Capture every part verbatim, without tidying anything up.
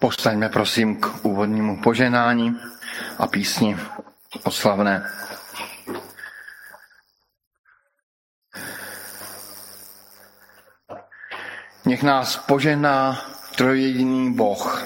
Povstaňme prosím k úvodnímu požehnání a písni oslavné. Nech nás požehná trojjediný Boh.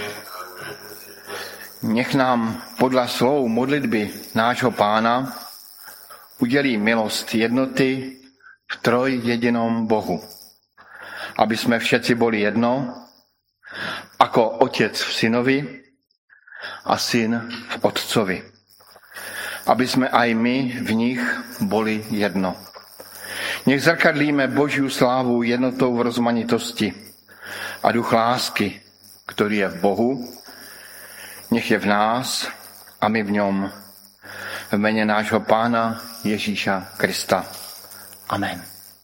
Nech nám podle slov modlitby nášho Pána udělí milost jednoty v trojjedinom Bohu, aby jsme všetci byli jedno, jako otec v synovi a syn v otcovi. Aby jsme aj my v nich byli jedno. Nech zrkadlíme Božiu slávu jednotou v rozmanitosti a duch lásky, který je v Bohu, nech je v nás a my v něm. V jméně nášho Pána Ježíša Krista. Amen.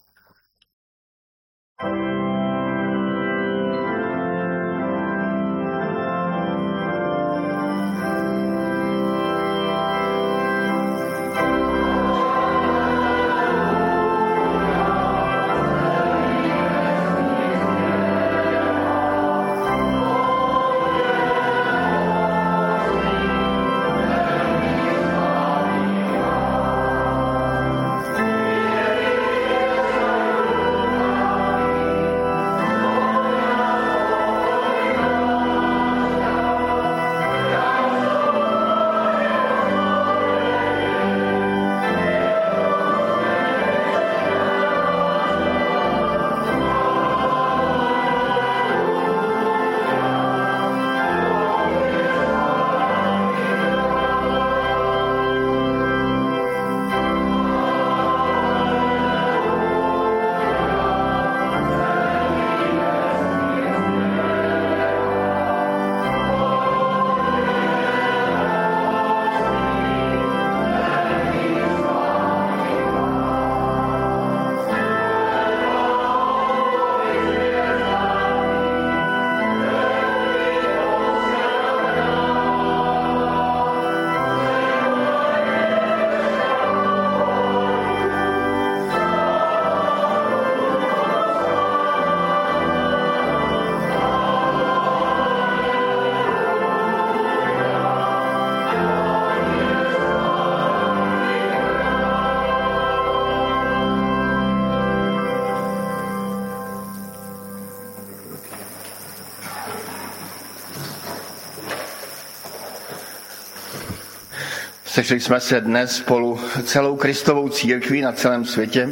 Sešli jsme se dnes spolu celou Kristovou církví na celém světě,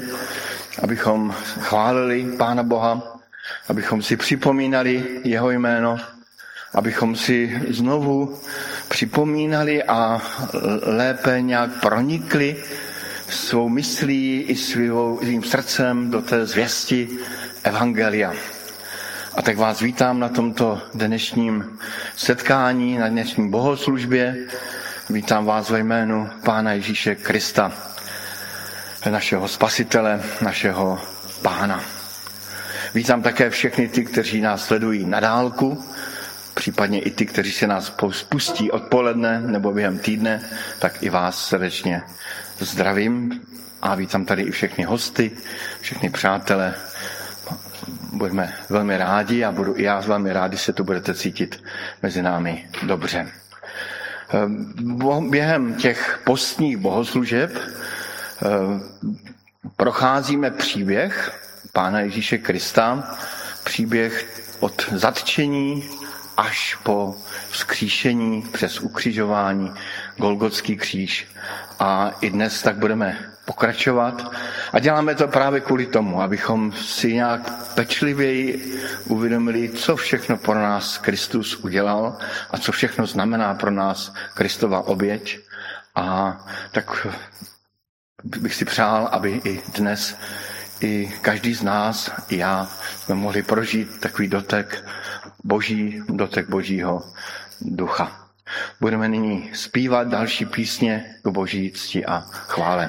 abychom chválili Pána Boha, abychom si připomínali jeho jméno, abychom si znovu připomínali a lépe nějak pronikli svou myslí i svým srdcem do té zvěsti evangelia. A tak vás vítám na tomto dnešním setkání, na dnešní bohoslužbě. Vítám vás ve jménu Pána Ježíše Krista, našeho spasitele, našeho Pána. Vítám také všechny ty, kteří nás sledují na dálku, případně i ty, kteří se nás pustí odpoledne nebo během týdne, tak i vás srdečně zdravím a vítám tady i všechny hosty, všechny přátele. Budeme velmi rádi a budu i já velmi rád, když se tu budete cítit mezi námi dobře. Během těch postních bohoslužeb procházíme příběh Pána Ježíše Krista, příběh od zatčení až po vzkříšení přes ukřižování, Golgotský kříž. A i dnes tak budeme pokračovat. A děláme to právě kvůli tomu, abychom si nějak pečlivěji uvědomili, co všechno pro nás Kristus udělal a co všechno znamená pro nás Kristova oběť. A tak bych si přál, aby i dnes i každý z nás, i já, jsme mohli prožít takový dotek Boží, dotek Božího ducha. Budeme nyní zpívat další písně k Boží cti a chvále.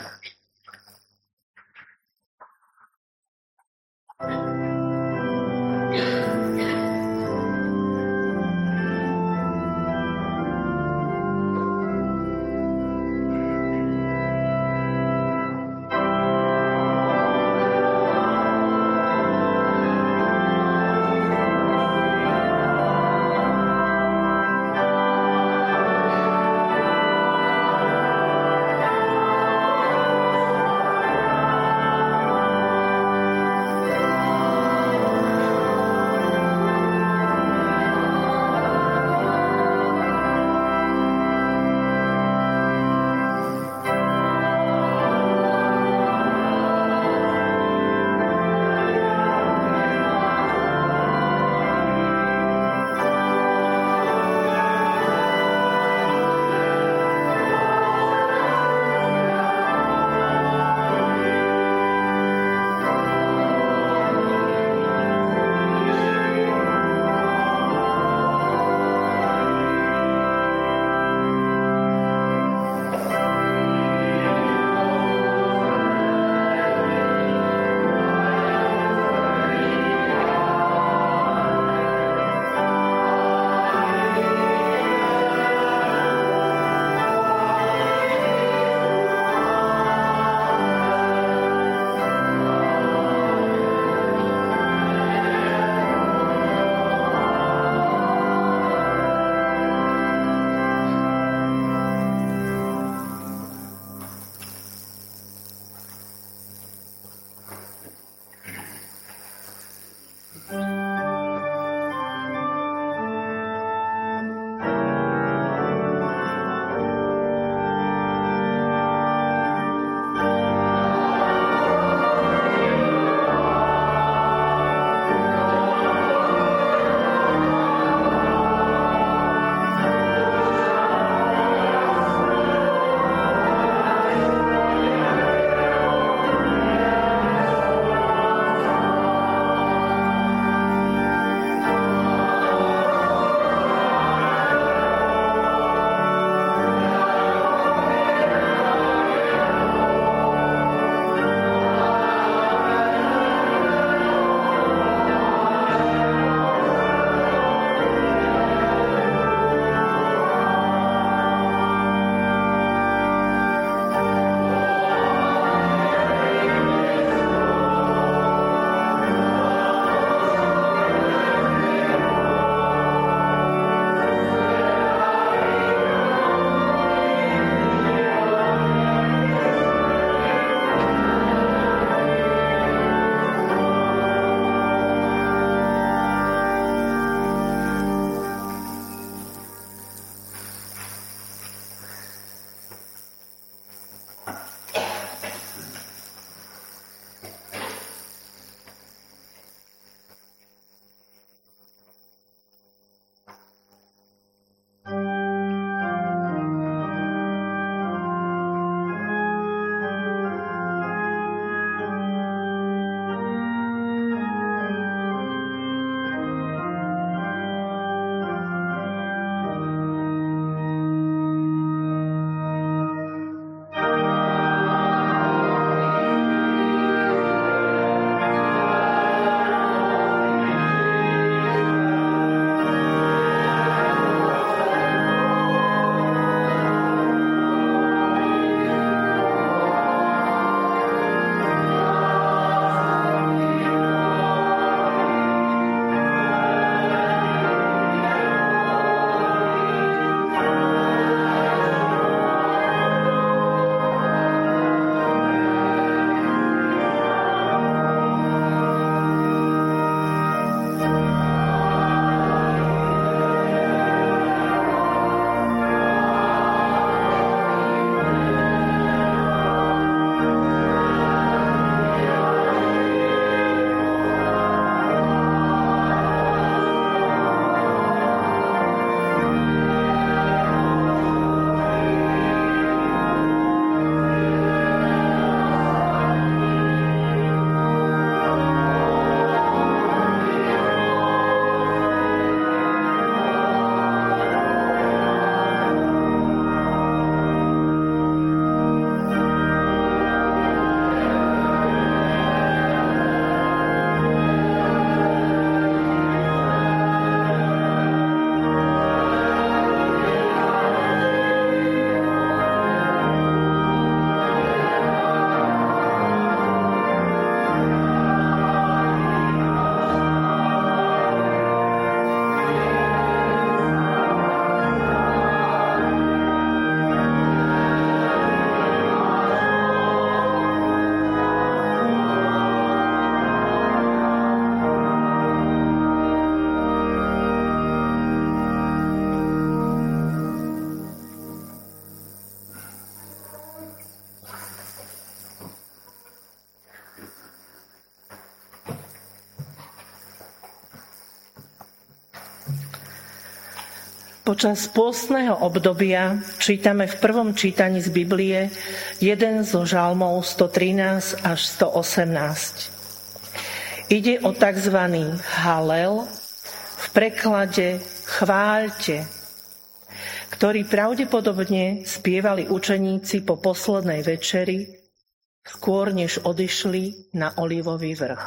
Počas pôstneho obdobia čítame v prvom čítaní z Biblie jeden zo žalmov sto trinásť až sto osemnásť. Ide o tzv. Halel, v preklade chváľte, ktorý pravdepodobne spievali učeníci po poslednej večeri, skôr než odišli na Olivový vrch.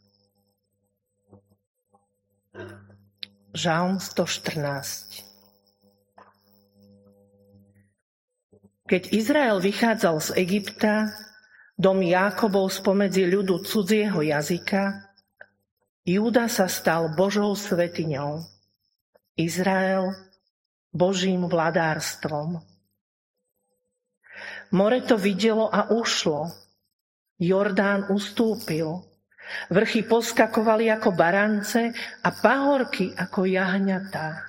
Žalm sto štrnásť. Keď Izrael vychádzal z Egypta, dom Jákobov spomedzi ľudu cudzieho jazyka, Júda sa stal Božou svetiňou, Izrael Božím vladárstvom. More to videlo a ušlo, Jordán ustúpil, vrchy poskakovali ako barance a pahorky ako jahňatá.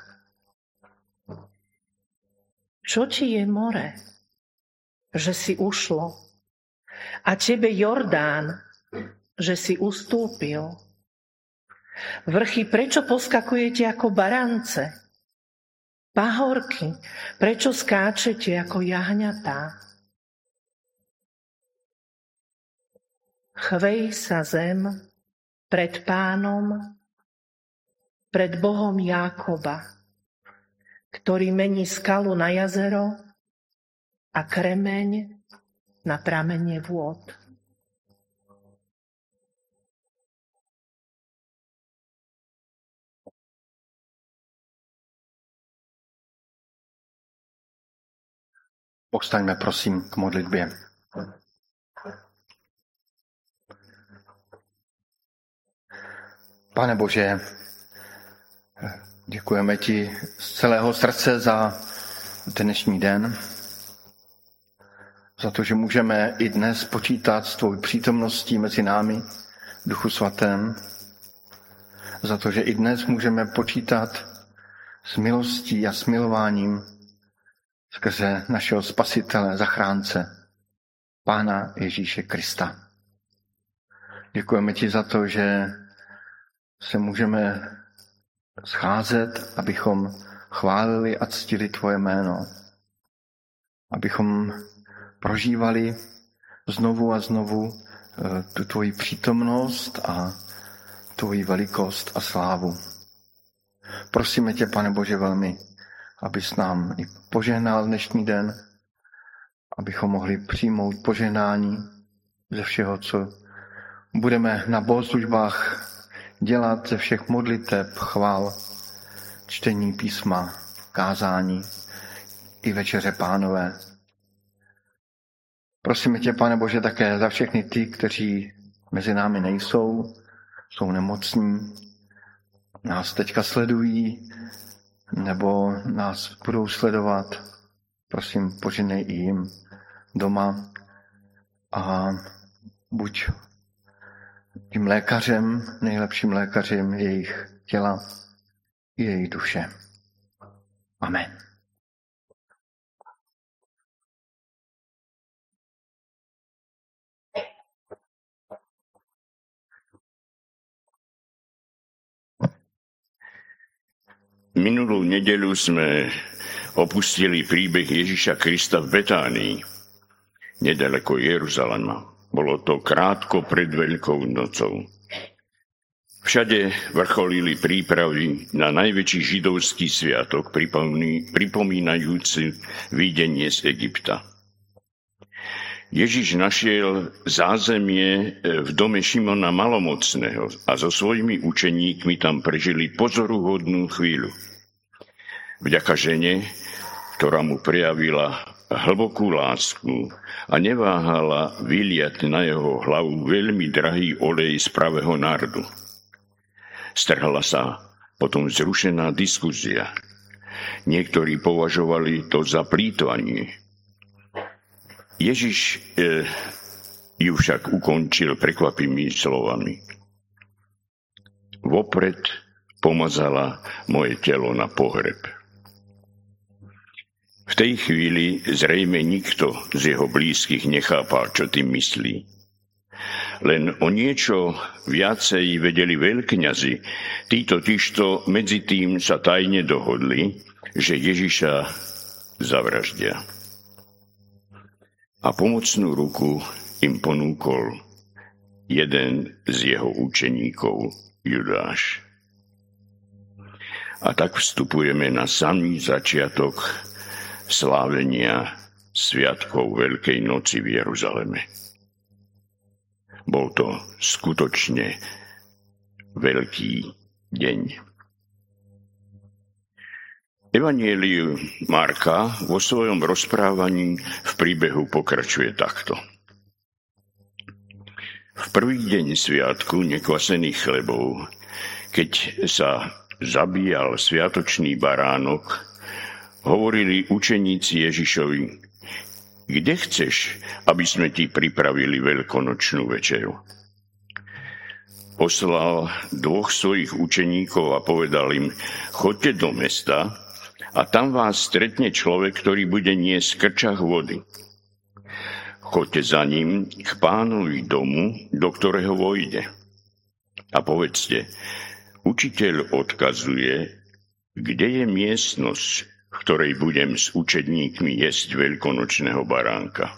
Čo ti je more, že si ušlo, a tebe Jordán, že si ustúpil? Vrchy, prečo poskakujete ako barance? Pahorky, prečo skáčete ako jahňatá? Chvej sa zem pred Pánom, pred Bohom Jákoba, ktorý mení skalu na jazero a kremeň na pramene vôd. Povstaňme prosím k modlitbě. Pane Bože, děkujeme ti z celého srdce za dnešní den, za to, že můžeme i dnes počítat s tvou přítomností mezi námi, Duchu Svatém, za to, že i dnes můžeme počítat s milostí a smilováním skrze našeho Spasitele, Zachránce, Pána Ježíše Krista. Děkujeme ti za to, že se můžeme scházet, abychom chválili a ctili tvoje jméno. Abychom prožívali znovu a znovu tu tvoji přítomnost a tvoji velikost a slávu. Prosíme tě, Pane Bože, velmi, abys nám i požehnal dnešní den, abychom mohli přijmout požehnání ze všeho, co budeme na bohoslužbách dělat, ze všech modliteb, chvál, čtení písma, kázání i večeře Pánové. Prosíme tě, Pane Bože, také za všechny ty, kteří mezi námi nejsou, jsou nemocní, nás teďka sledují, nebo nás budou sledovat. Prosím, poženej i jim doma a buď tím lékařem, nejlepším lékařem jejich těla i jejich duše. Amen. Minulú nedeľu sme opustili príbeh Ježiša Krista v Betánii, nedaleko Jeruzalema. Bolo to krátko pred Veľkou nocou. Všade vrcholili prípravy na najväčší židovský sviatok, pripomínajúci výjdenie z Egypta. Ježiš našiel zázemie v dome Šimona Malomocného a so svojimi učeníkmi tam prežili pozoruhodnú chvíľu. Vďaka žene, ktorá mu prejavila hlbokú lásku a neváhala vyliať na jeho hlavu veľmi drahý olej z pravého nardu. Strhla sa potom zrušená diskusia. Niektorí považovali to za plýtvanie. Ježiš e, ju však ukončil prekvapivými slovami. Vopred pomazala moje telo na pohreb. V tej chvíli zrejme nikto z jeho blízkych nechápal, čo tým myslí. Len o niečo viacej vedeli veľkňazi. Títo týžto medzi tým sa tajne dohodli, že Ježiša zavraždia. A pomocnú ruku im ponúkol jeden z jeho učeníkov, Judáš. A tak vstupujeme na samý začiatok slávenia sviatkov Veľkej noci v Jeruzaleme. Bol to skutočne veľký deň. Evanjeliu Marka vo svojom rozprávaní v príbehu pokračuje takto. V prvý deň sviatku nekvasených chlebov, keď sa zabíjal sviatočný baránok, hovorili učeníci Ježišovi: Kde chceš, aby sme ti pripravili veľkonočnú večeru? Poslal dvoch svojich učeníkov a povedal im: Choďte do mesta a tam vás stretne človek, ktorý bude niesť krčach vody. Choďte za ním k pánovi domu, do ktorého vojde. A povedzte: Učiteľ odkazuje, kde je miestnosť, v ktorej budem s učedníkmi jesť veľkonočného baránka.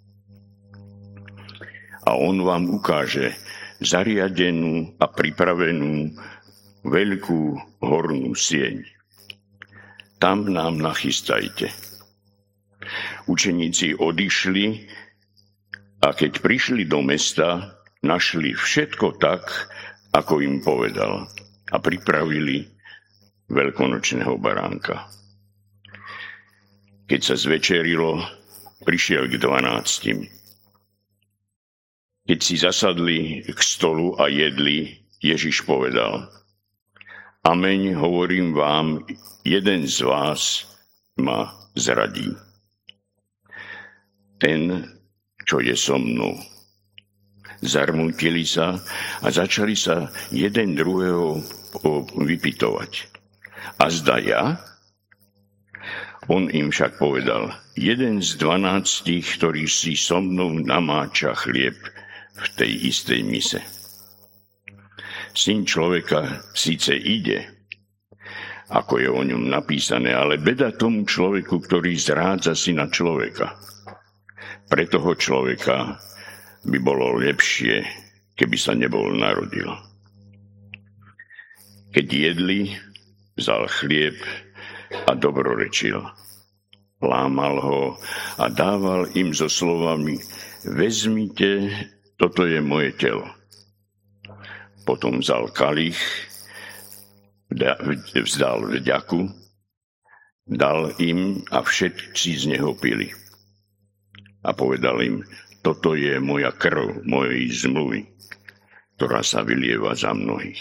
A on vám ukáže zariadenú a pripravenú veľkú hornú sieň. Tam nám nachystajte. Učeníci odišli a keď prišli do mesta, našli všetko tak, ako im povedal, a pripravili veľkonočného baránka. Keď sa zvečerilo, prišiel k dvanáctim. Keď si zasadli k stolu a jedli, Ježiš povedal: Ameň, hovorím vám, jeden z vás ma zradí. Ten, čo je so mnou. Zarmútili sa a začali sa jeden druhého vypytovať. A zda ja? On im však povedal: Jeden z dvanáctich, ktorý si so mnou namáča chlieb v tej istej mise. Syn človeka síce ide, ako je o ňom napísané, ale beda tomu človeku, ktorý zrádza syna človeka. Pre toho človeka by bolo lepšie, keby sa nebol narodil. Keď jedli, vzal chlieb a dobrorečil. Lámal ho a dával im so slovami: Vezmite, toto je moje telo. Potom vzal kalich, vzdal vďaku, dal im a všetci z neho pili. A povedal im: Toto je moja krv, mojej zmluvy, ktorá sa vylieva za mnohých.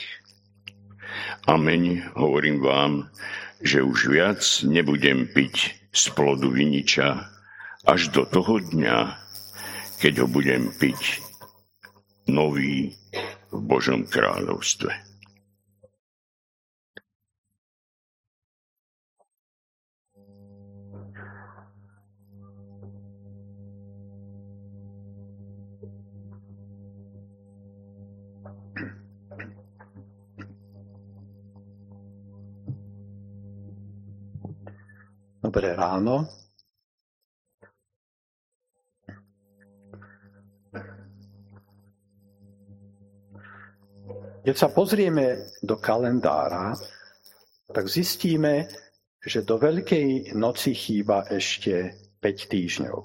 Ameň, hovorím vám, že už viac nebudem piť z plodu viniča až do toho dňa, keď ho budem piť nový v Božom kráľovstve. Dobré ráno. Keď sa pozrieme do kalendára, tak zistíme, že do Veľkej noci chýba ešte päť týždňov.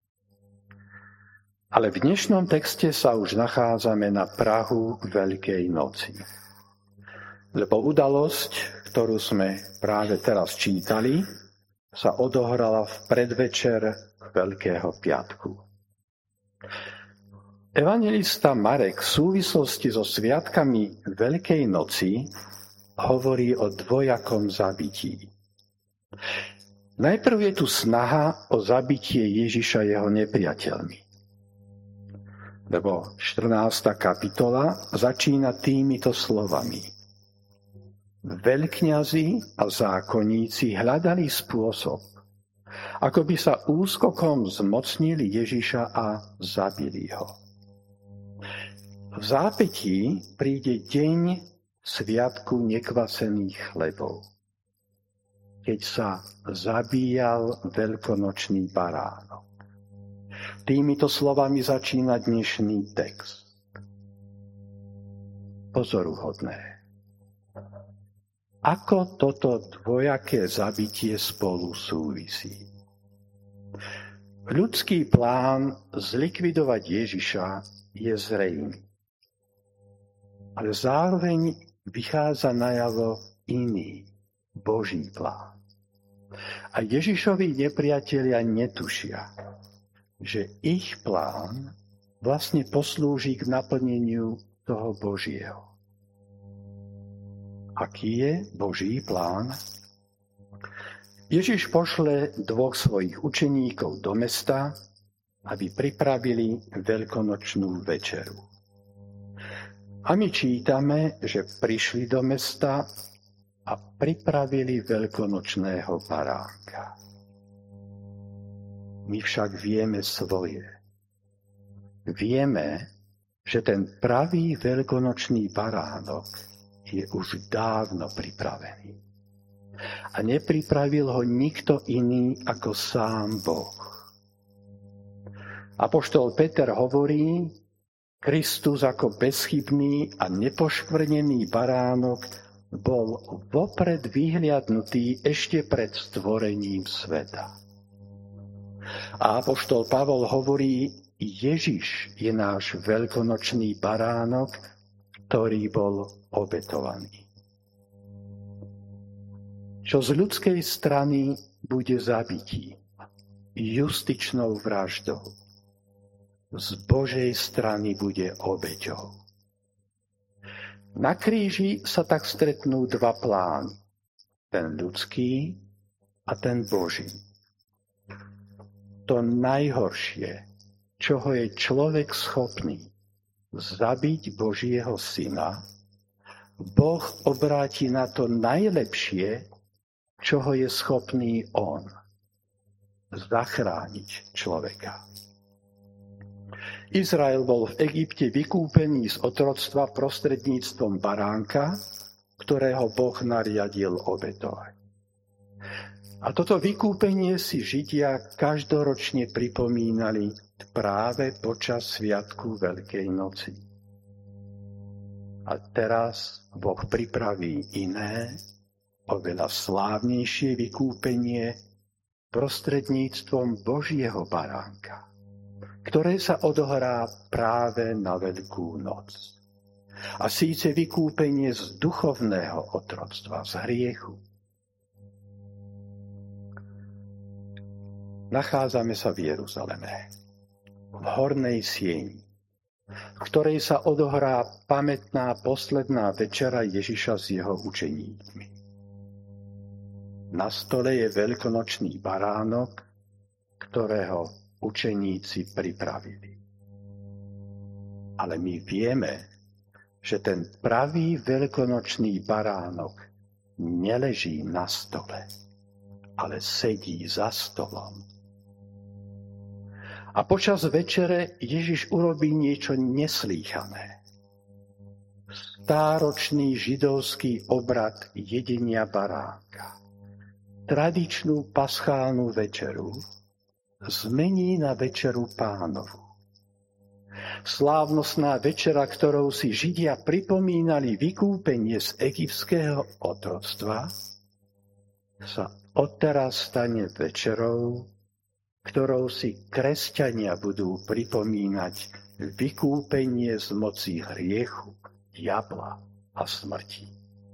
Ale v dnešnom texte sa už nachádzame na prahu Veľkej noci. Lebo udalosť, ktorú sme práve teraz čítali, sa odohrala v predvečer Veľkého piatku. Evanjelista Marek v súvislosti so sviatkami Veľkej noci hovorí o dvojakom zabití. Najprv je tu snaha o zabitie Ježiša jeho nepriateľmi. Lebo štrnásta kapitola začína týmito slovami. Veľkňazi a zákonníci hľadali spôsob, ako by sa úskokom zmocnili Ježiša a zabili ho. V zápätí príde deň sviatku nekvasených chlebov, keď sa zabíjal veľkonočný baránok. Týmito slovami začína dnešný text. Pozoruhodné. Ako toto dvojaké zabitie spolu súvisí? Ľudský plán zlikvidovať Ježiša je zrejmý. Ale zároveň vychádza najavo iný, Boží plán. A Ježišovi nepriatelia netušia, že ich plán vlastne poslúži k naplneniu toho Božieho. Aký je Boží plán? Ježiš pošle dvoch svojich učeníkov do mesta, aby pripravili veľkonočnú večeru. A my čítame, že prišli do mesta a pripravili veľkonočného baránka. My však vieme svoje. Vieme, že ten pravý veľkonočný baránok je už dávno pripravený. A nepripravil ho nikto iný ako sám Boh. Apoštol Peter hovorí, Kristus ako bezchybný a nepoškvrnený baránok bol vopred vyhliadnutý ešte pred stvorením sveta. A apoštol Pavol hovorí, Ježiš je náš veľkonočný baránok, ktorý bol obetovaný. Čo z ľudskej strany bude zabití, justičnou vraždou, z Božej strany bude obeťou. Na kríži sa tak stretnú dva plány, ten ľudský a ten Boží. To najhoršie, čoho je človek schopný, zabiť Božieho syna, Boh obráti na to najlepšie, čoho je schopný on, zachrániť človeka. Izrael bol v Egypte vykúpený z otroctva prostredníctvom baránka, ktorého Boh nariadil obetovať. A toto vykúpenie si Židia každoročne pripomínali práve počas sviatku Veľkej noci. A teraz Boh pripraví iné, oveľa slávnejšie vykúpenie prostredníctvom Božieho baránka, ktoré sa odohrá práve na Veľkú noc. A síce vykúpenie z duchovného otroctva, z hriechu. Nachádzame sa v Jeruzaleme, v hornej sieni, v ktorej sa odohrá pamätná posledná večera Ježiša s jeho učeníkmi. Na stole je veľkonočný baránok, ktorého učeníci pripravili. Ale my vieme, že ten pravý veľkonočný baránok neleží na stole, ale sedí za stolom. A počas večere Ježiš urobí niečo neslýchané. Stáročný židovský obrad jedenia baránka, tradičnú paschálnu večeru, zmení na večeru Pánovu. Slávnostná večera, ktorou si Židia pripomínali vykúpenie z egyptského otroctva, sa odteraz stane večerou, ktorou si kresťania budú pripomínať vykúpenie z moci hriechu, diabla a smrti.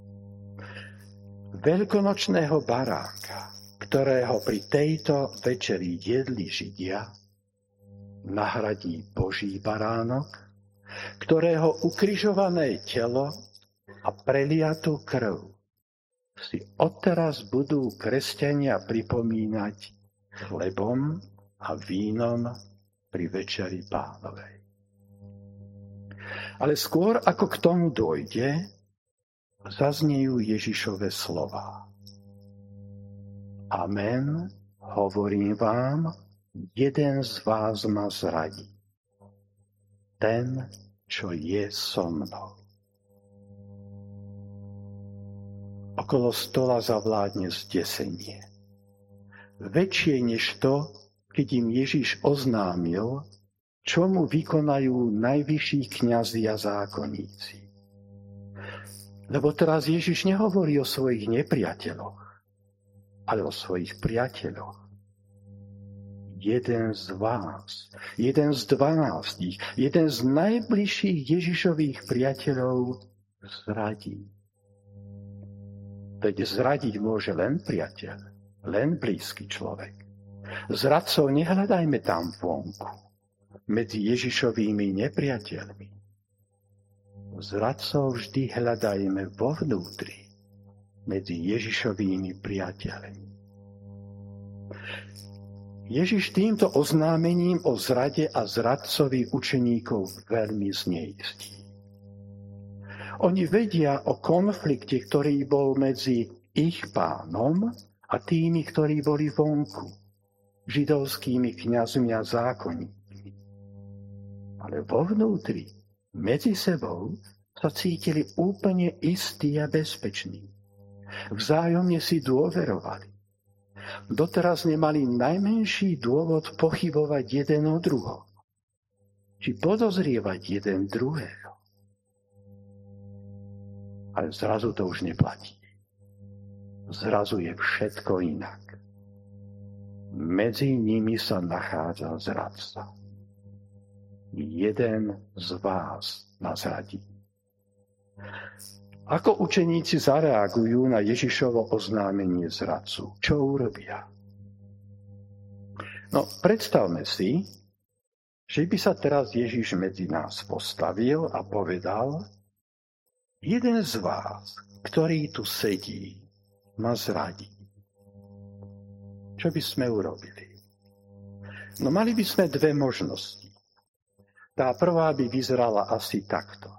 Veľkonočného baránka, ktorého pri tejto večeri jedli Židia, nahradí Boží baránok, ktorého ukrižované telo a preliatú krv si odteraz budú kresťania pripomínať chlebom a vínom pri večeri Pánovej. Ale skôr ako k tomu dojde, zaznejú Ježišove slová. Amen, hovorím vám, jeden z vás ma zradí. Ten, čo je so mnou. Okolo stola zavládne zdesenie. Väčšie než to, keď im Ježiš oznámil, čo mu vykonajú najvyšší kňazi a zákonníci. Lebo teraz Ježiš nehovorí o svojich nepriateľoch, ale o svojich priateľoch. Jeden z vás, jeden z dvanástich, jeden z najbližších Ježišových priateľov zradí. Veď zradiť môže len priateľ, len blízky človek. Zradcov nehľadajme tam vonku, medzi Ježišovými nepriateľmi. Zradcov vždy hľadajme vo vnútri, medzi Ježišovými priateľmi. Ježiš týmto oznámením o zrade a zradcovi učeníkov veľmi zneistí. Oni vedia o konflikte, ktorý bol medzi ich pánom a tými, ktorí boli vonku, židovskými kňazmi a zákonníkmi. Ale vo vnútri, medzi sebou, sa cítili úplne istí a bezpeční. Vzájomne si dôverovali. Doteraz nemali najmenší dôvod pochybovať jeden o druhom, či podozrievať jeden druhého. Ale zrazu to už neplatí. Zrazu je všetko inak. Medzi nimi sa nachádza zradca. Jeden z vás nás zradí. Ako učeníci zareagujú na Ježišovo oznámenie zradcu? Čo urobia? No, predstavme si, že by sa teraz Ježiš medzi nás postavil a povedal: jeden z vás, ktorý tu sedí, ma zradí. Čo by sme urobili? No, mali by sme dve možnosti. Tá prvá by vyzerala asi takto.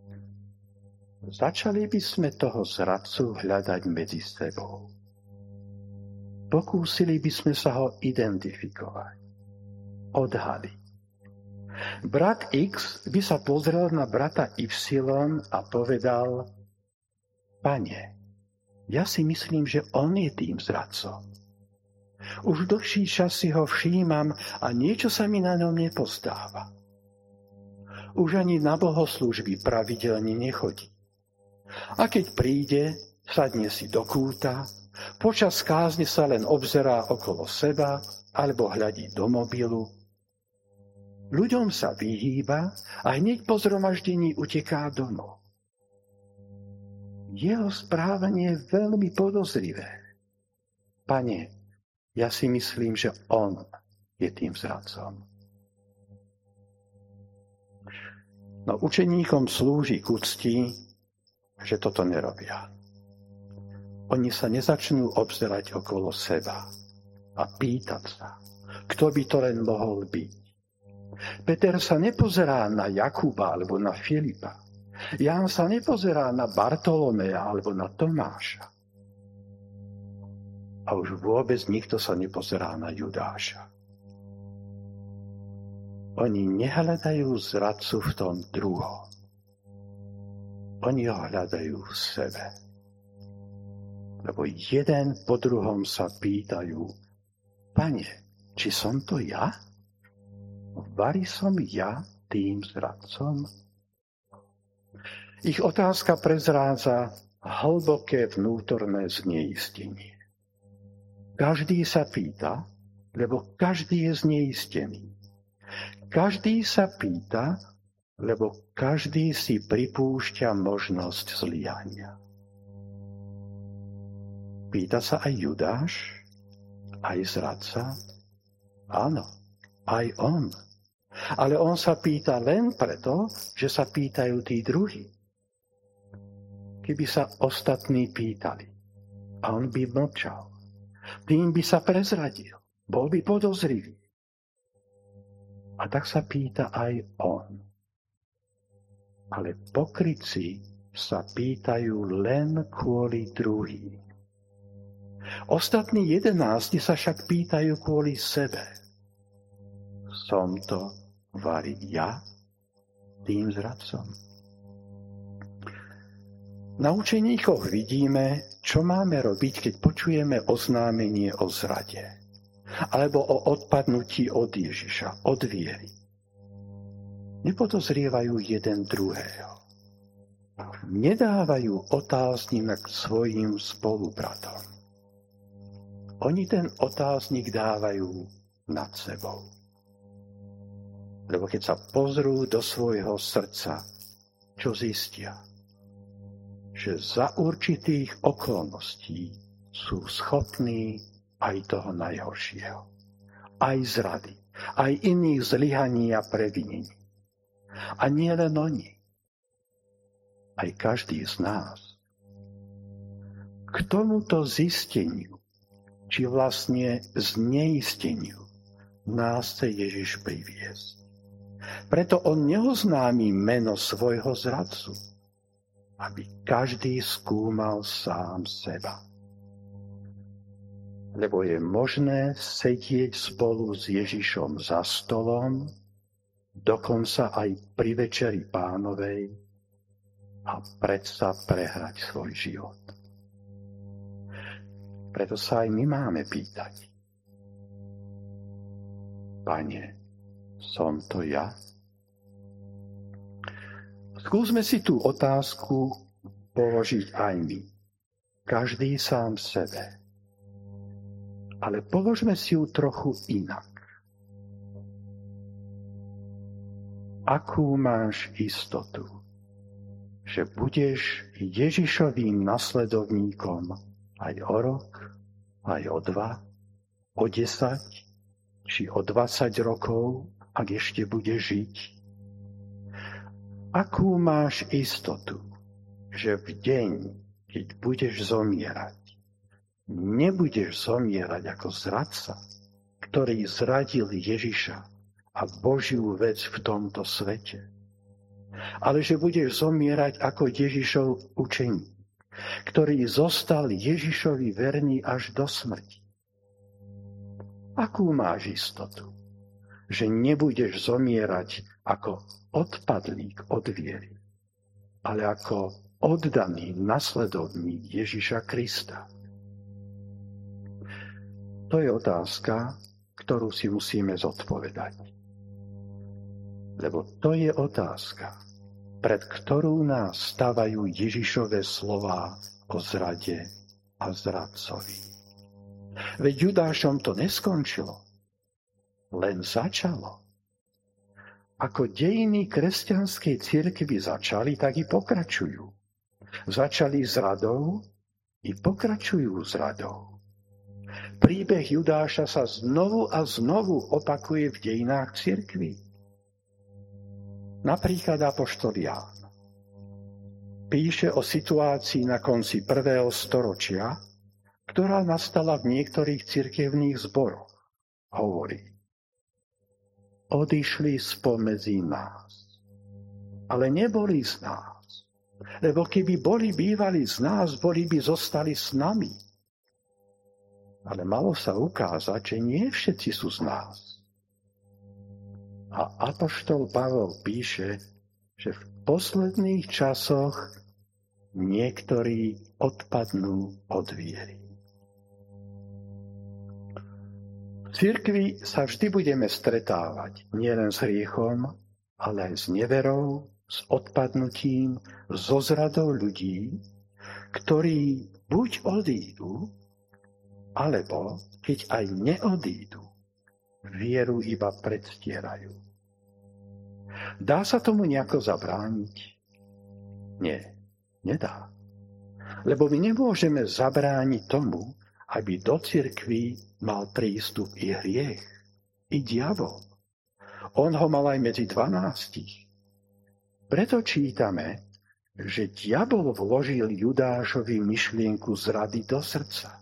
Začali by sme toho zradcu hľadať medzi sebou. Pokúsili by sme sa ho identifikovať, odhaliť. Brat X by sa pozrel na brata Y a povedal: Pane, ja si myslím, že on je tým zradcom. Už dlhší čas si ho všímam a niečo sa mi na ňom nepozdáva. Už ani na bohoslúžby pravidelne nechodí. A keď príde, sadne si do kúta, počas kázne sa len obzerá okolo seba alebo hľadí do mobilu. Ľuďom sa vyhýba a hneď po zhromaždení uteká domov. Jeho správanie je veľmi podozrivé. Pane, ja si myslím, že on je tým zradcom. No učeníkom slúži k úcti, že toto nerobia. Oni sa nezačnú obzerať okolo seba a pýtať sa, kto by to len mohol byť. Peter sa nepozerá na Jakuba alebo na Filipa. Ján sa nepozerá na Bartolomea alebo na Tomáša. A už vôbec nikto sa nepozerá na Judáša. Oni nehľadajú zradcu v tom druhom. Oni ho hľadajú v sebe. Lebo jeden po druhom sa pýtajú: Pane, či som to ja? Vari som ja tým zradcom? Ich otázka prezrádza hlboké vnútorné zneistenie. Každý sa pýta, lebo každý je zneistený. Každý sa pýta, lebo každý si pripúšťa možnosť zlyhania. Pýta sa aj Judáš, aj zradca? Áno, aj on. Ale on sa pýta len preto, že sa pýtajú tí druhí. Keby sa ostatní pýtali a on by mlčal, tým by sa prezradil, bol by podozrivý. A tak sa pýta aj on. Ale pokrytci sa pýtajú len kvôli druhým. Ostatní jedenácti sa však pýtajú kvôli sebe. Som to vari ja? tým zradcom? Na učeníkoch vidíme, čo máme robiť, keď počujeme oznámenie o zrade alebo o odpadnutí od Ježiša, od viery. Nepodozrievajú jeden druhého. Nedávajú otáznik svojim spolubratom. Oni ten otáznik dávajú nad sebou. Lebo keď sa pozrú do svojho srdca, čo zistia? Že za určitých okolností sú schopní aj toho najhoršieho. Aj zrady, aj iných zlyhaní a previnení. A nie len oni. Aj každý z nás. K tomuto zisteniu, či vlastne zneisteniu, nás chce Ježiš priviesť. Preto on neoznámi meno svojho zradcu, aby každý skúmal sám seba. Lebo je možné sedieť spolu s Ježišom za stolom, dokonca aj pri večeri Pánovej a predsa prehrať svoj život. Preto sa aj my máme pýtať. Pane, som to ja? Skúsme si tú otázku položiť aj my. Každý sám sebe. Ale položme si ju trochu inak. Akú máš istotu, že budeš Ježišovým nasledovníkom aj o rok, aj o dva, o desať, či o dvadsať rokov, ak ešte budeš žiť? Akú máš istotu, že v deň, keď budeš zomierať, nebudeš zomierať ako zradca, ktorý zradil Ježiša a Božiu vec v tomto svete, ale že budeš zomierať ako Ježišov učeník, ktorý zostal Ježišovi verný až do smrti? Akú máš istotu, že nebudeš zomierať ako odpadlík od viery, ale ako oddaný nasledovník Ježiša Krista? To je otázka, ktorú si musíme zodpovedať. Lebo to je otázka, pred ktorú nás stavajú Ježišove slová o zrade a zradcovi. Veď Judášom to neskončilo, len začalo. Ako dejiny kresťanskej cirkvi začali, tak i pokračujú. Začali s radou i pokračujú s radou. Príbeh Judáša sa znovu a znovu opakuje v dejinách cirkvi. Napríklad apoštol Ján píše o situácii na konci prvého storočia, ktorá nastala v niektorých cirkevných zboroch. Hovorí: odišli spomedzi nás, ale neboli z nás, lebo keby boli bývali z nás, boli by zostali s nami. Ale malo sa ukázať, že nie všetci sú z nás. A apoštol Pavol píše, že v posledných časoch niektorí odpadnú od viery. V cirkvi sa vždy budeme stretávať nielen s hriechom, ale aj s neverou, s odpadnutím, so zradou ľudí, ktorí buď odídu, alebo keď aj neodídu, vieru iba predstierajú. Dá sa tomu nejako zabrániť? Nie, nedá. Lebo my nemôžeme zabrániť tomu, aby do cirkvi mal prístup i hriech, i diabol. On ho mal aj medzi dvanástich. Preto čítame, že diabol vložil Judášovi myšlienku zrady do srdca.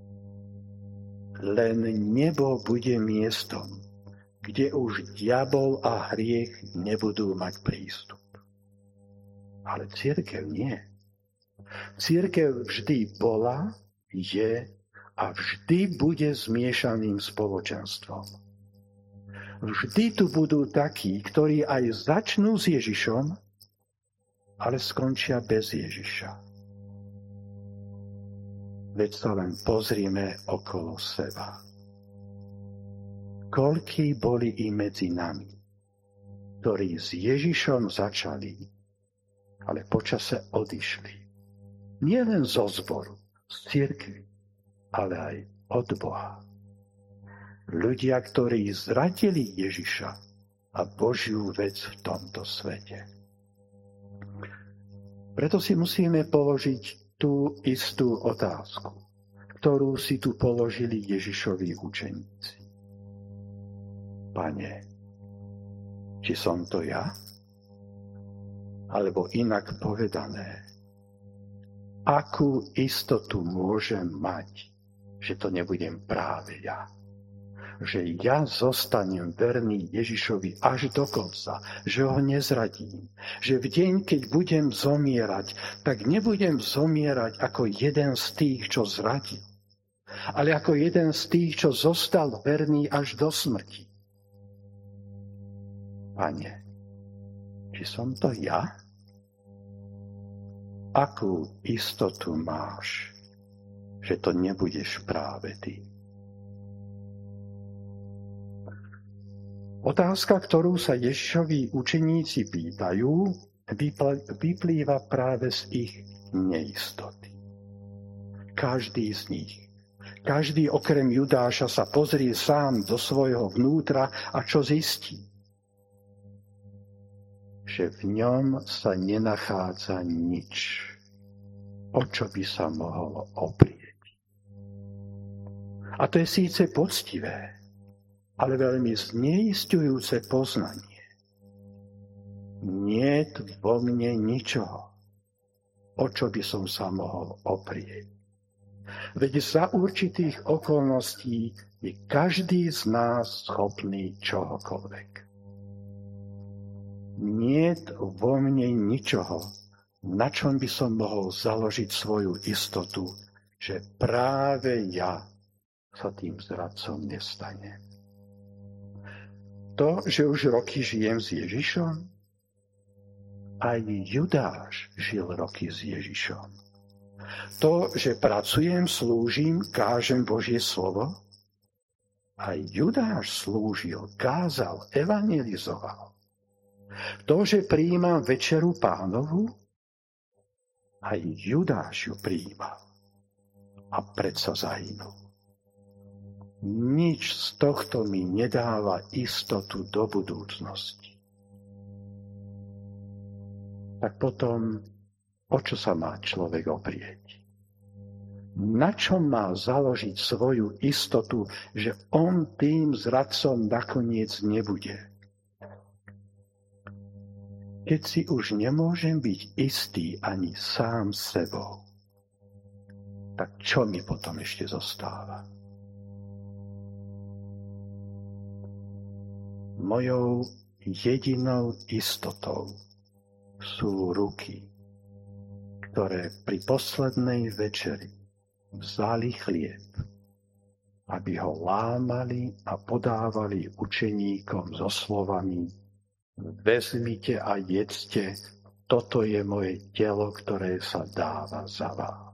Len nebo bude miestom, kde už diabol a hriech nebudú mať prístup. Ale cirkev nie. Cirkev vždy bola, je a vždy bude zmiešaným spoločenstvom. Vždy tu budú takí, ktorí aj začnú s Ježišom, ale skončia bez Ježiša. Veď sa len pozrime okolo seba. Koľkí boli i medzi nami, ktorí s Ježišom začali, ale počase odišli. Nie len zo zboru, z cirkvi, ale aj od Boha. Ľudia, ktorí zradili Ježiša a Božiu vec v tomto svete. Preto si musíme položiť tú istú otázku, ktorú si tu položili Ježišovi učeníci. Pane, či som to ja? Alebo inak povedané, akú istotu môžem mať, že to nebudem práve ja? Že ja zostanem verný Ježišovi až do konca, že ho nezradím, že v deň, keď budem zomierať, tak nebudem zomierať ako jeden z tých, čo zradil, ale ako jeden z tých, čo zostal verný až do smrti. Pane, či som to ja? Akú istotu máš, že to nebudeš práve ty? Otázka, ktorú sa Ježišovi učeníci pýtajú, vyplýva práve z ich neistoty. Každý z nich, každý okrem Judáša sa pozrie sám do svojho vnútra a čo zistí? Že v ňom sa nenachádza nič, o čo by sa mohol oprieť. A to je síce poctivé, ale veľmi zneisťujúce poznanie. Niet vo mne ničoho, o čo by som sa mohol oprieť. Veď za určitých okolností je každý z nás schopný čohokoľvek. Niet vo mne ničoho, na čom by som mohol založiť svoju istotu, že práve ja sa tým zradcom nestanem. To, že už roky žijem s Ježišom? Aj Judáš žil roky s Ježišom. To, že pracujem, slúžim, kážem Božie slovo? Aj Judáš slúžil, kázal, evangelizoval. To, že prijímam večeru Pánovu? Aj Judáš ju prijímal. A predsa zahynul. Nič z tohto mi nedáva istotu do budúcnosti. Tak potom, o čo sa má človek oprieť? Na čom má založiť svoju istotu, že on tým zradcom nakoniec nebude? Keď si už nemôžem byť istý ani sám sebou, tak čo mi potom ešte zostáva? Mojou jedinou istotou sú ruky, ktoré pri poslednej večeri vzali chlieb, aby ho lámali a podávali učeníkom so slovami: vezmite a jedzte, toto je moje telo, ktoré sa dáva za vás.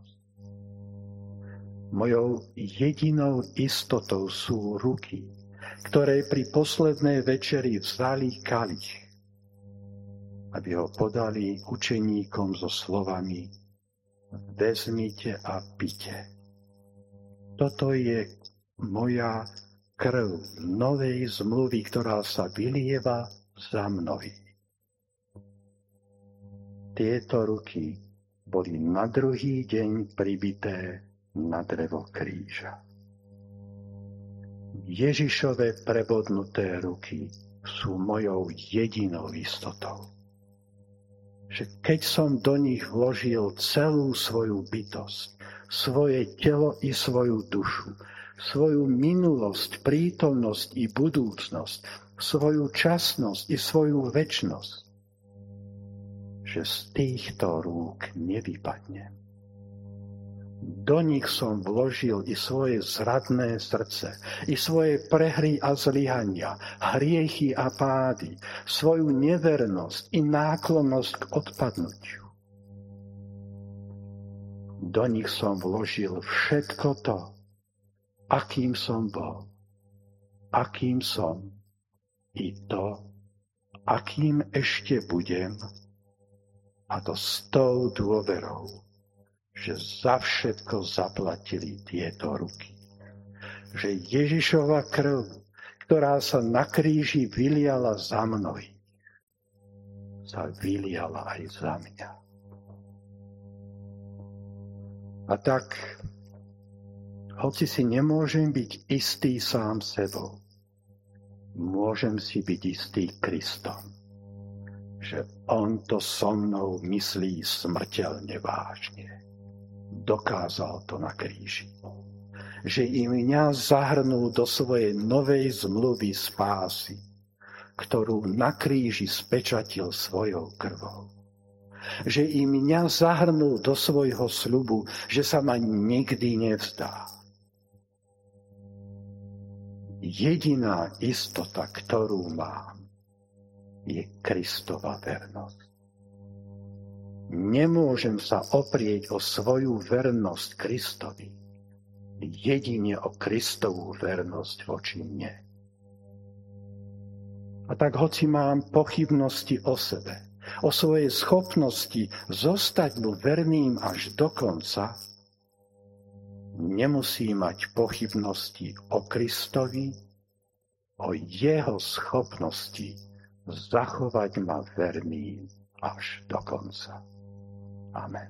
Mojou jedinou istotou sú ruky, ktoré pri poslednej večeri vzali kalich, aby ho podali učeníkom so slovami: vezmite a pite. Toto je moja krv novej zmluvy, ktorá sa vylieva za mnohých. Tieto ruky boli na druhý deň pribité na drevo kríža. Ježišove prebodnuté ruky sú mojou jedinou istotou. Že keď som do nich vložil celú svoju bytosť, svoje telo i svoju dušu, svoju minulosť, prítomnosť i budúcnosť, svoju časnosť i svoju večnosť, že z týchto rúk nevypadnem. Do nich som vložil i svoje zradné srdce, i svoje prehry a zlyhania, hriechy a pády, svoju nevernosť i náklonnosť k odpadnutiu. Do nich som vložil všetko to, akým som bol, akým som, i to, akým ešte budem, a to s tou dôverou, že za všetko zaplatili tieto ruky. Že Ježišova krv, ktorá sa na kríži vyliala za mnohých, sa vyliala aj za mňa. A tak, hoci si nemôžem byť istý sám sebou, môžem si byť istý Kristom, že on to so mnou myslí smrteľne vážne. Dokázal to na kríži. Že i mňa zahrnul do svojej novej zmluvy spásy, ktorú na kríži spečatil svojou krvou. Že i mňa zahrnul do svojho sľubu, že sa ma nikdy nevzdá. Jediná istota, ktorú mám, je Kristova vernosť. Nemôžem sa oprieť o svoju vernosť Kristovi, jedine o Kristovú vernosť voči mne. A tak hoci mám pochybnosti o sebe, o svojej schopnosti zostať mu verným až do konca, nemusí mať pochybnosti o Kristovi, o jeho schopnosti zachovať ma verným až do konca. Amen.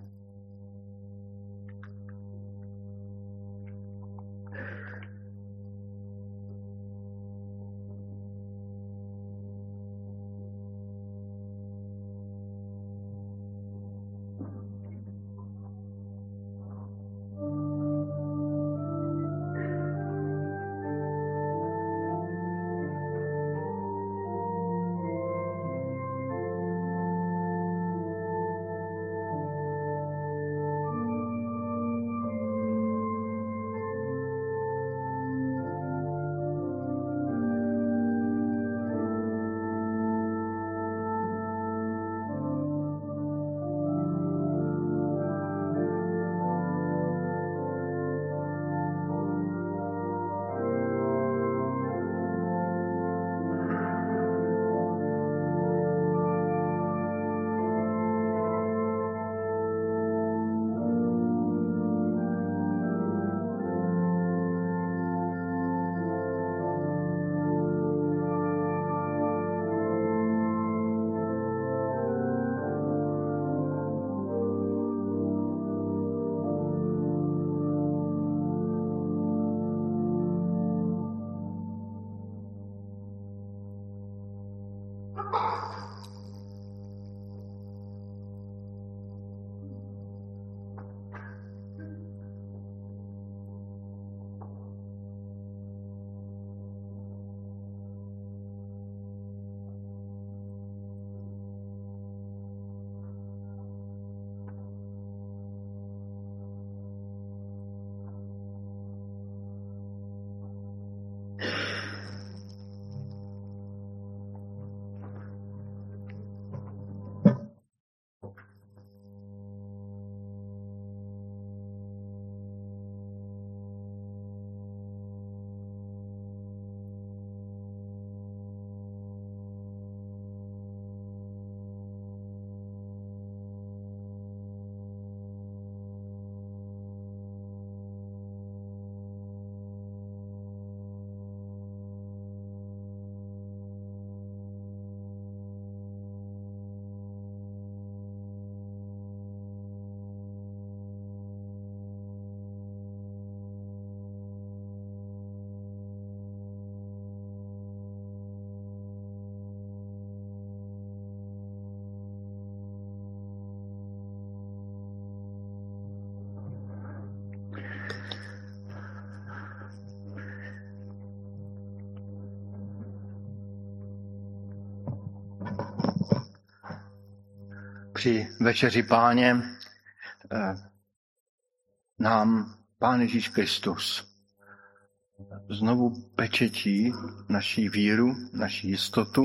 Při večeři Páně nám Pán Ježíš Kristus znovu pečetí naší víru, naši jistotu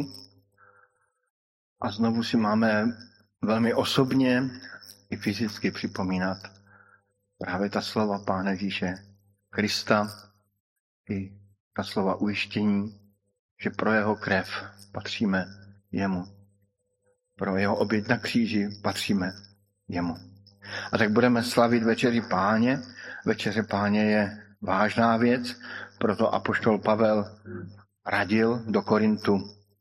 a znovu si máme velmi osobně i fyzicky připomínat právě ta slova Pána Ježíše Krista i ta slova ujištění, že pro jeho krev patříme jemu. Pro jeho oběť na kříži patříme jemu. A tak budeme slavit večeři Páně. Večeře Páně je vážná věc, proto apoštol Pavel radil do Korintu.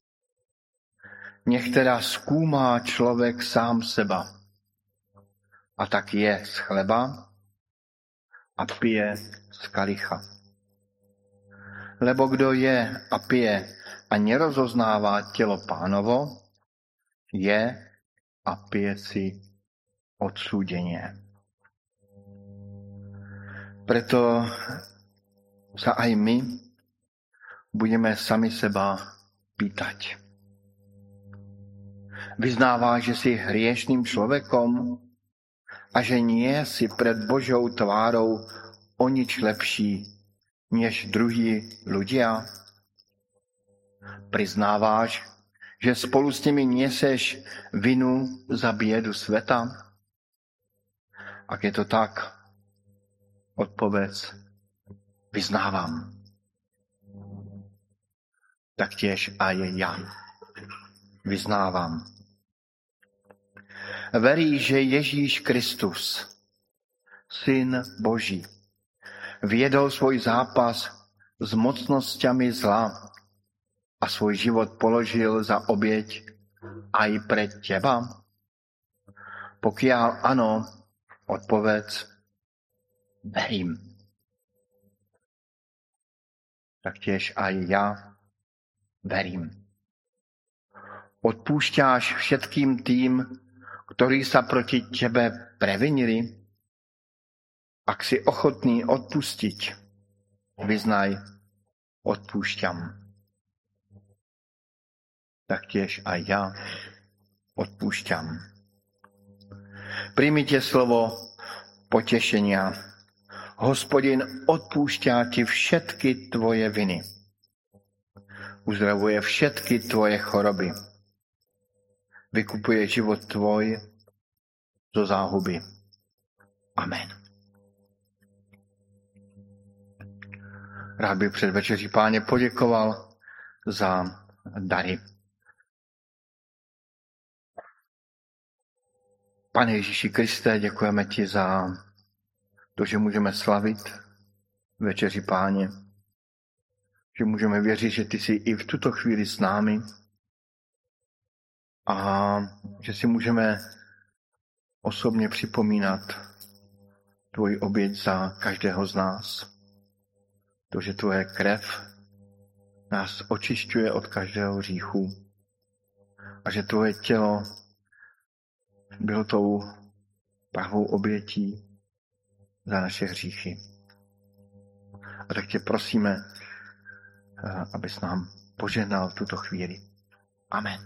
Některá zkoumá člověk sám seba a tak je z chleba a pije z kalicha. Lebo kdo je a pije a nerozoznává tělo Pánovo, je a pije si odsúdenie. Preto sa aj my budeme sami seba pýtať. Vyznáváš, že si hriešným človekom a že nie si pred Božou tvárou o nič lepší než druhí ľudia? Priznáváš, že spolu s nimi neseš vinu za biedu sveta? Ak je to tak, odpověz, vyznávám. Tak tiež aj ja vyznávám. Verí, že Ježíš Kristus, Syn Boží, viedol svoj zápas s mocnosťami zla a svoj život položil za oběť aj pre teba? Pokiaľ ano, odpověď, verím. Tak tiež aj ja verím. Odpúšťáš všetkým tým, ktorí sa proti tebe previnili? Ak si ochotný odpustiť, vyznaj, odpúšťam. Tak tiež aj ja odpúšťam. Príjmite slovo potešenia. Hospodin odpúšťa ti všetky tvoje viny. Uzdravuje všetky tvoje choroby. Vykupuje život tvoj zo záhuby. Amen. Rád bych před večeří Páně poděkoval za dary. Pane Ježíši Kriste, děkujeme ti za to, že můžeme slavit večeři Páně, že můžeme věřit, že ty jsi i v tuto chvíli s námi a že si můžeme osobně připomínat tvoji oběť za každého z nás. To, že tvoje krev nás očišťuje od každého hříchu a že tvoje tělo bylo tou pravou obětí za naše hříchy. A tak tě prosíme, abys nám požehnal v tuto chvíli. Amen.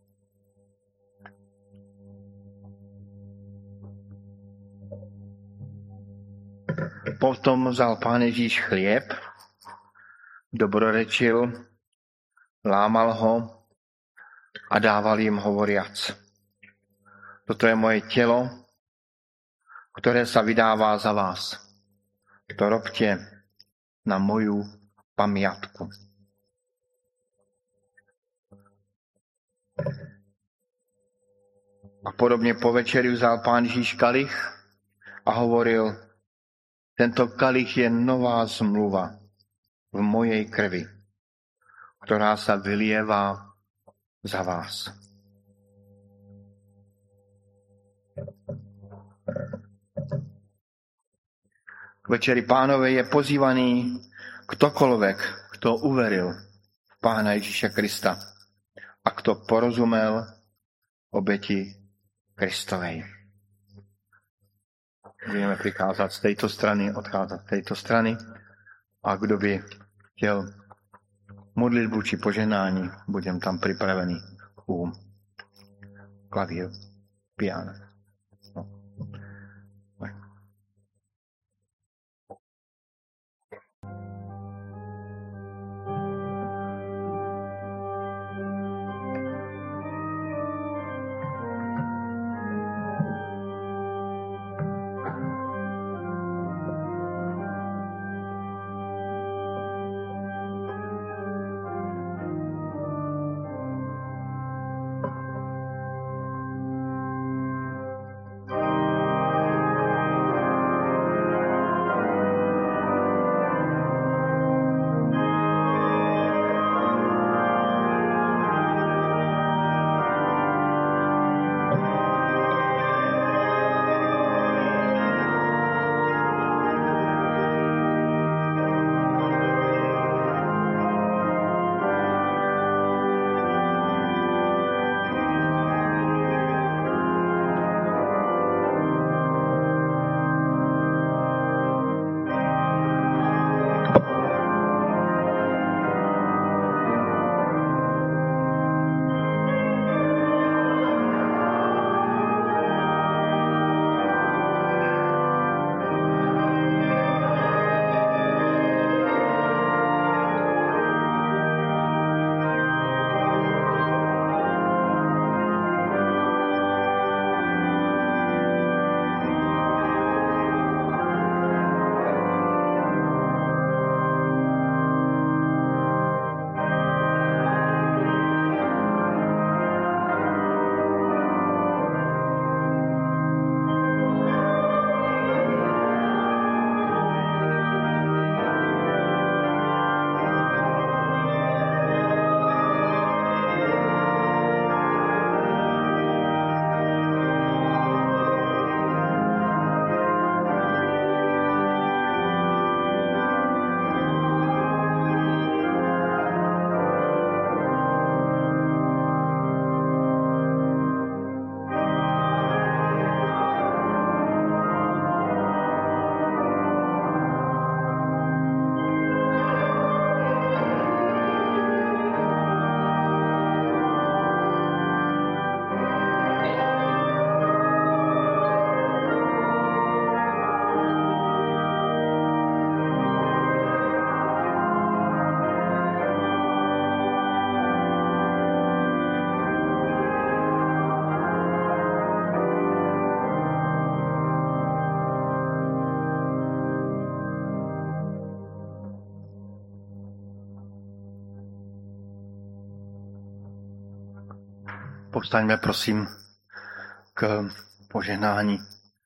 Potom vzal Pán Ježíš chlieb, dobrorečil, lámal ho a dával jim hovoriac: Toto je moje tělo, které se vydává za vás. To robte na moju pamiatku. A podobně po večeri vzal Pán Ježíš kalich a hovoril: Tento kalich je nová zmluva v mojej krvi, která se vylievá za vás. K večeri Pánové je pozývaný ktokoľvek, kto uveril v Pána Ježíše Krista a kto porozumel obeti Kristovej. Budeme prikázat z této strany, odcházet z této strany a kdo by chtěl modlitbu či poženání, budem tam připravený u klavíru, piana. No. Povstaňme prosím k požehnání.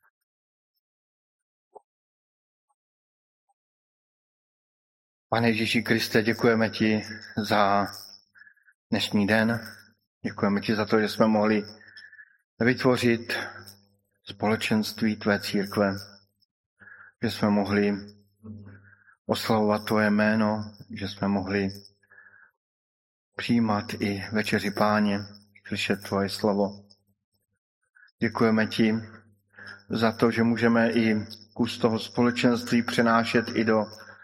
Pane Ježíši Kriste, děkujeme ti za dnešní den. Děkujeme ti za to, že jsme mohli vytvořit společenství tvé církve, že jsme mohli oslavovat tvoje jméno, že jsme mohli přijímat i večeři Páně, slyšet tvoje slovo. Děkujeme ti za to, že můžeme i kus toho společenství přenášet i do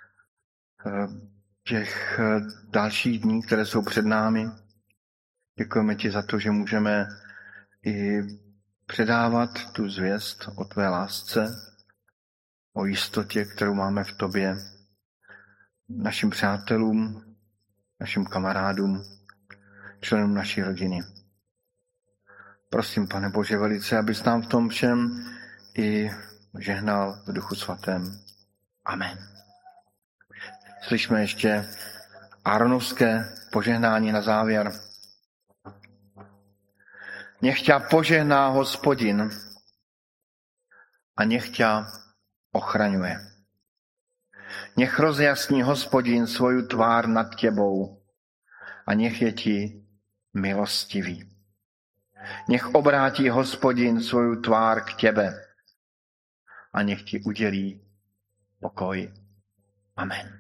těch dalších dní, které jsou před námi. Děkujeme ti za to, že můžeme i předávat tu zvěst o tvé lásce, o jistotě, kterou máme v tobě, našim přátelům, našim kamarádům, členům naší rodiny. Prosím, Pane Bože, velice, abys nám v tom všem i žehnal v Duchu Svatém. Amen. Slyšme ještě Áronovské požehnání na závěr. Nech ťa požehná Hospodin a nech ťa ochraňuje. Nech rozjasní Hospodin svoju tvár nad tebou a nech je ti milostivý. Nech obrátí Hospodin svoju tvár k tebe a nech ti udělí pokoj. Amen.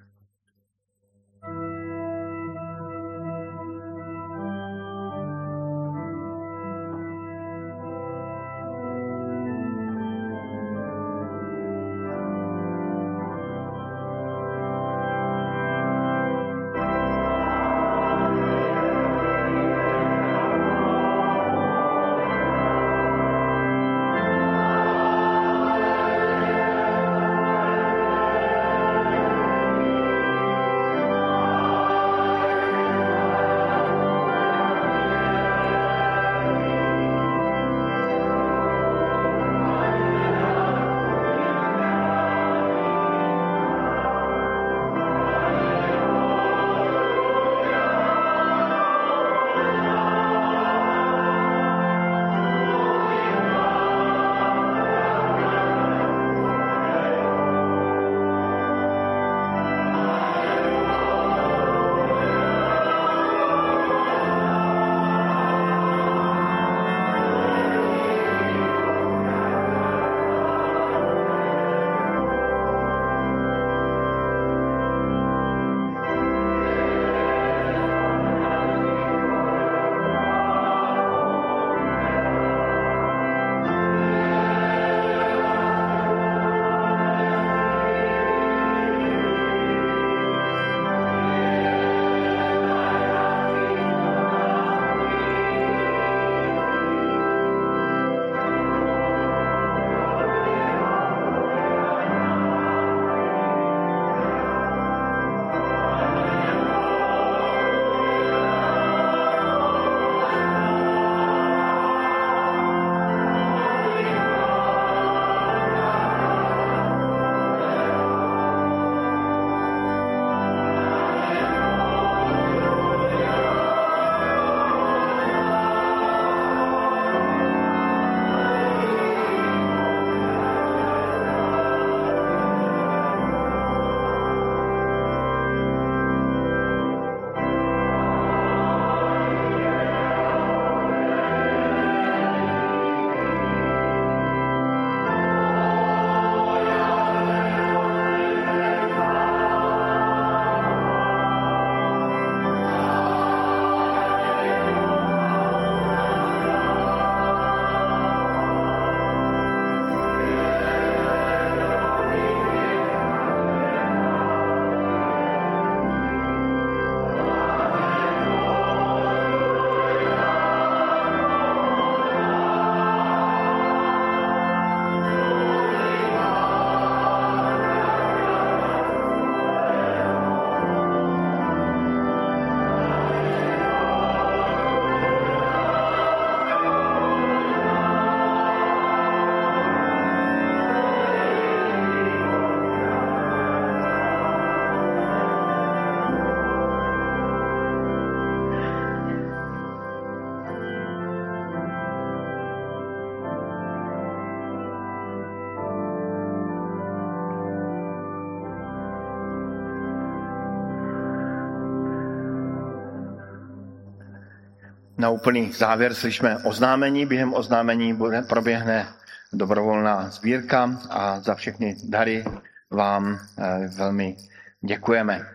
na úplný závěr slyšíme oznámení. Během oznámení bude, proběhne dobrovolná sbírka a za všechny dary vám velmi děkujeme.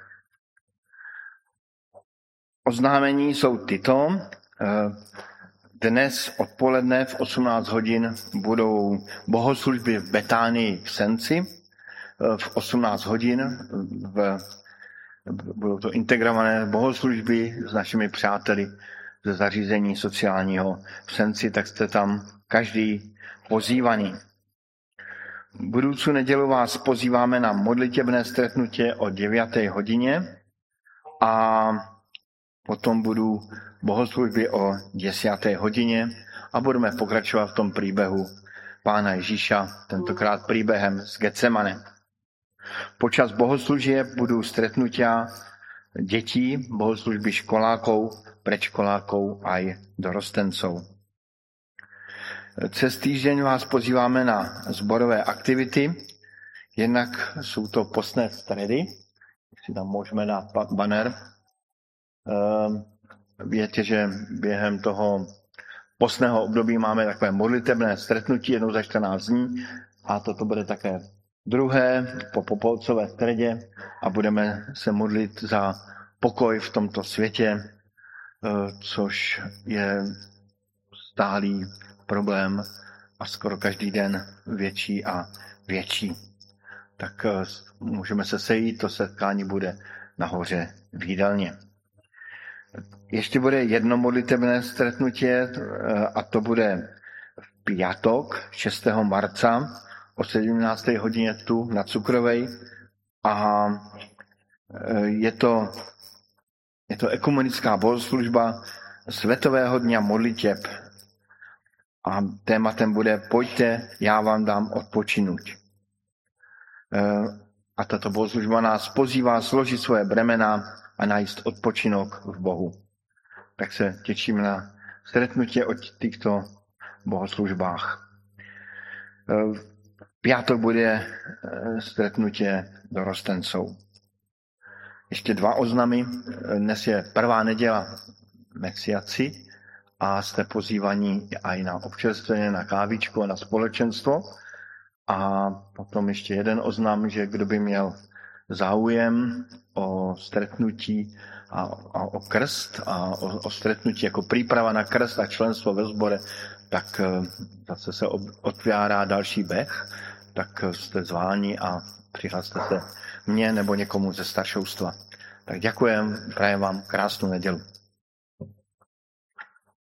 Oznámení jsou tyto. Dnes odpoledne v osmnáct hodin budou bohoslužby v Betánii v Senci. V osmnáct hodin v, budou to integrované bohoslužby s našimi přáteli ze zařízení sociálního v Senci, tak jste tam každý pozývaný. Budoucí nedělu vás pozýváme na modlitebné stretnutí o deváté hodině a potom budou bohoslužby o desáté hodině a budeme pokračovat v tom příběhu Pána Ježíša, tentokrát příběhem z Getsemane. Počas bohoslužie budou stretnutia dětí, bohoslužby školákov, predškolákov a dorostencov. Cez týždeň vás pozýváme na zborové aktivity. Jednak jsou to postné stredy, si tam můžeme dát banner. Víte, že během toho postného období máme takové modlitebné stretnutí jednou za čtrnáct dní a toto bude také druhé po popolcové středě a budeme se modlit za pokoj v tomto světě, což je stálý problém a skoro každý den větší a větší. Tak můžeme se sejít, to setkání bude nahoře v jídelně. Ještě bude jedno modlitebné stretnutí a to bude v pátek šestého marca o sedmnácté hodině tu na Cukrovej a je to, je to ekumenická bohoslužba Světového dňa modliteb a tématem bude Pojďte, já vám dám odpočinout. A tato bohoslužba nás pozývá složit svoje bremena a najít odpočinok v Bohu. Tak se těším na stretnutí o těchto bohoslužbách. V pátek bude stretnutí dorostencov. Ještě dva oznamy. Dnes je prvá neděla Mexiaci a jste pozývaní i na občerstvení, na kávičku a na společenstvo. A potom ještě jeden oznam, že kdo by měl záujem o stretnutí a, a o krst a o, o stretnutí jako příprava na krst a členstvo ve sbore, tak zase se otvírá další běh, tak jste zváni a přihlaste se mně nebo někomu ze staršoustva. Tak děkujem, prajem vám krásnou nedělu.